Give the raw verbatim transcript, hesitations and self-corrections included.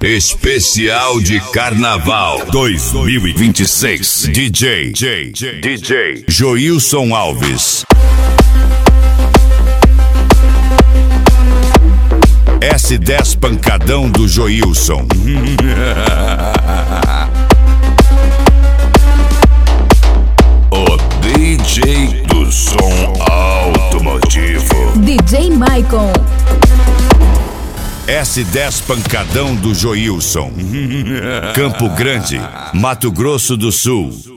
Especial de Carnaval dois mil e vinte e seis. D J D J Joilson Alves. S dez pancadão do Joilson. O D J do som automotivo. D J Maicon. S dez pancadão do Joilson. Campo Grande, Mato Grosso do Sul.